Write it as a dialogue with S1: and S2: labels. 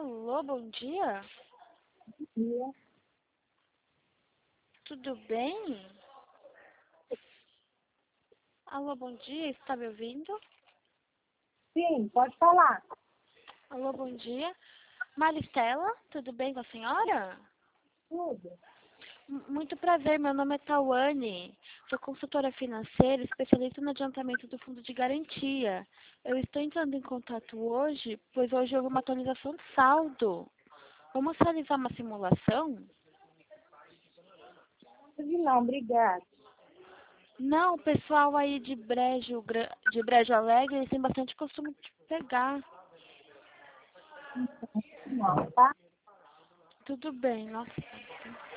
S1: Alô, bom dia?
S2: Dia.
S1: Tudo bem? Alô, bom dia, está me ouvindo?
S2: Sim, pode falar.
S1: Alô, bom dia. Maristela, tudo bem com a senhora?
S2: Tudo.
S1: Muito prazer, meu nome é Tawane. Sou consultora financeira, especialista no adiantamento do fundo de garantia. Eu estou entrando em contato hoje, pois hoje houve uma atualização de saldo. Vamos realizar uma simulação?
S2: Não, obrigada.
S1: Não, o pessoal aí de Brejo Alegre, eles têm bastante costume de pegar.
S2: Não, tá?
S1: Tudo bem, nossa.